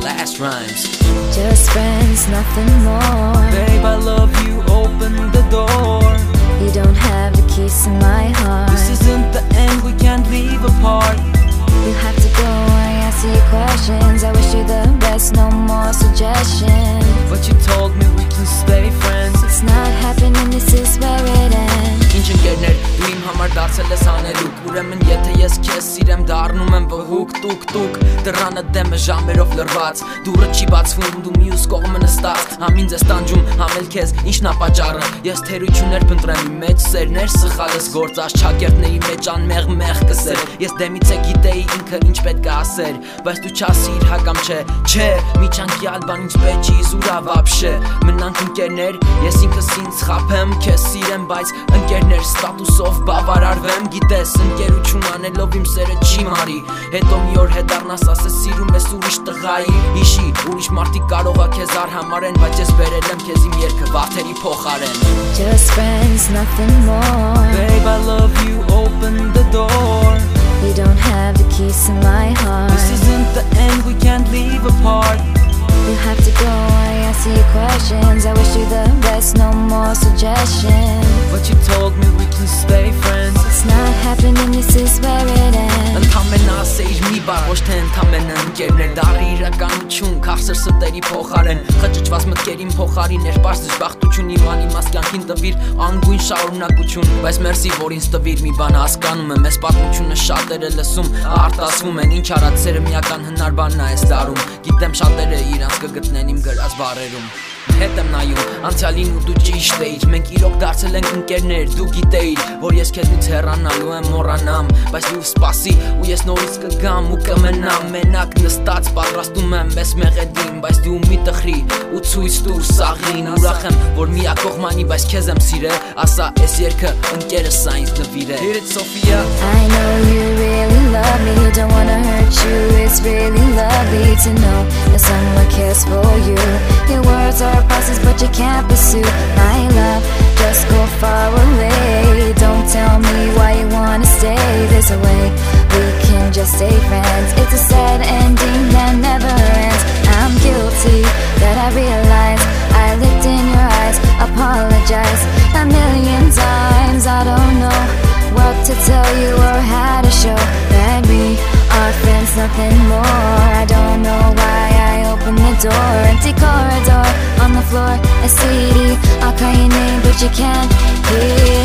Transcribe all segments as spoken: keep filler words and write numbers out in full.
last rhymes. Just friends, nothing more. Babe, I love you, open the door. You don't have the keys to my heart. This isn't the end, we can't leave apart. You have to go, I answer your questions. I wish you the best, no more suggestions. But you told me we can stay friends. It's not happening, this is where it ends. Ինչ ընկերներ, դու իմ համար դարձել ես անելուկ. Ուրեմն եթե ես քեզ սիրեմ, դառնում եմ վհուկ տուկ տուկ. Դռանը դեմ է ժամերով լրված, դուռը չի բացվում, դու մյուս կողմը նստած. Համ ինձ ես տանջում, համ էլ քեզ, ինչն ա պատճառը։ Ես թերություններ փնտրեմ իմ մեջ, սերներ սխալս գործած չակերտների մեջ անմեղ մեղ կսեր։ Ես դեմից է գիտեի ինքը ինչ պետք է ասեր, բայց դու չասիր հա կամ չէ, չէ, միջանկյալ բան ինչ պետք չի զուրա վաբշե։ Մնանք ընկերներ, ես ինքս ինձ խաբեմ, քեզ սիրեմ, բայց ընկերներ ստատուսով բավարարվեմ, գիտես, ընկերություն անելով իմ սերը չի մարի։ Հետո մի օր հետառնաս ասես սիրում ես ուրիշ տղայի, հիշի, ուրիշ մարդիկ կարող ա քեզ արհամարեն, բայց ես բերել եմ քեզ իմ երգը վարդերի փոխարեն։ Just friends, nothing more. Babe, I love you, open the door. You don't have the keys to my heart. This isn't the end, we can't leave apart. You have to go, I answer your questions. I wish you the best, no more suggestions. But you told me we can stay friends. It's not happening, this is where it ends. Ընդամենը ասեիր մի բառ, ոչ թե ընդամենը ընկերներ. Դառի իրականություն, քաղցր ստերի փոխարեն. Խճճված մտքերին փոխարիներ, պարզ դժբախտություն իմ անիմաստ կյանքին տվիր անգույն շարունակություն. Բայց մերսի, որ ինձ տվիր մի բան հասկանում եմ, այս պատմությունը շատերը լսում, արտասվում են, ինչ արած սերը միական հնար բանն է այս դարում։ Գիտեմ շատերը իրանց կգտնեն իմ գրած բառերում։ Հետ եմ նայում, անցյալին ու դու ճիշտ էիր, մենք իրոք դարձել ենք ընկերներ, դու գիտեիր, որ ես քեզնից հեռանալու եմ մոռանամ, բայց դու սպասի ու ես նորից կգամ ու կմնամ, մենակ նստած պատրաստում եմ մեզ մեղեդին, բայց դու մի տխրի ու ցույց տուր սաղին, ուրախ եմ, որ միակողմանի, բայց քեզ եմ սիրել, ասա այս երգը ընկերս ա ինձ նվիրել։ Hit it, Sophia. I know you really love me, don't wanna hurt you, it's really lovely to know that someone cares for you. Your words are process, but you can't pursue my love. Just go far away. Don't tell me why you wanna stay this way. We can just stay friends. It's a sad ending that never ends. I'm guilty that I realize I looked in your eyes. Apologize a million times. I don't know what to tell you or how to show that we are friends, nothing more. I don't know why I opened the door. Empty corridor, on the floor, a C D. I'll call your name, but you can't hear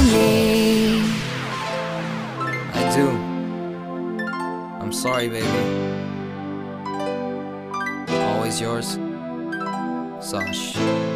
me. I do. I'm sorry, baby. Always yours, Sash.